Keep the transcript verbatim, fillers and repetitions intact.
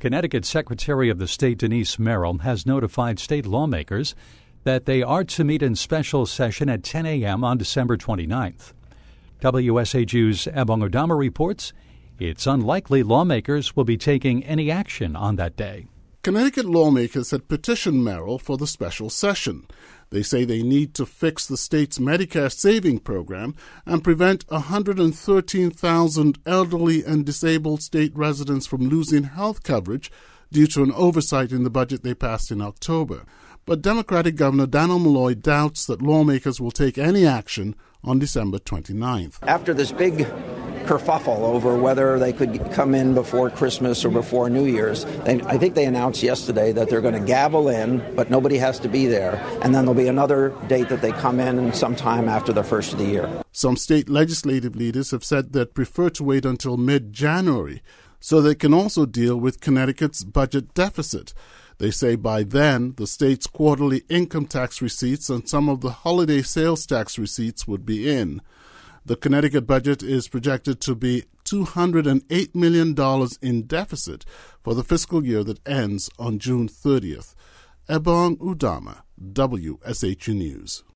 Connecticut Secretary of the State Denise Merrill has notified state lawmakers that they are to meet in special session at ten a.m. on December twenty-ninth. W S H U's Ebong Udama reports it's unlikely lawmakers will be taking any action on that day. Connecticut lawmakers had petitioned Merrill for the special session. They say they need to fix the state's Medicare saving program and prevent one hundred thirteen thousand elderly and disabled state residents from losing health coverage due to an oversight in the budget they passed in October. But Democratic Governor Dannel Malloy doubts that lawmakers will take any action on December twenty-ninth. After this big kerfuffle over whether they could come in before Christmas or before New Year's, they, I think they announced yesterday that they're going to gavel in, but nobody has to be there. And then there'll be another date that they come in sometime after the first of the year. Some state legislative leaders have said they'd prefer to wait until mid-January so they can also deal with Connecticut's budget deficit. They say by then the state's quarterly income tax receipts and some of the holiday sales tax receipts would be in. The Connecticut budget is projected to be two hundred eight million dollars in deficit for the fiscal year that ends on June thirtieth. Ebong Udama, W S H U News.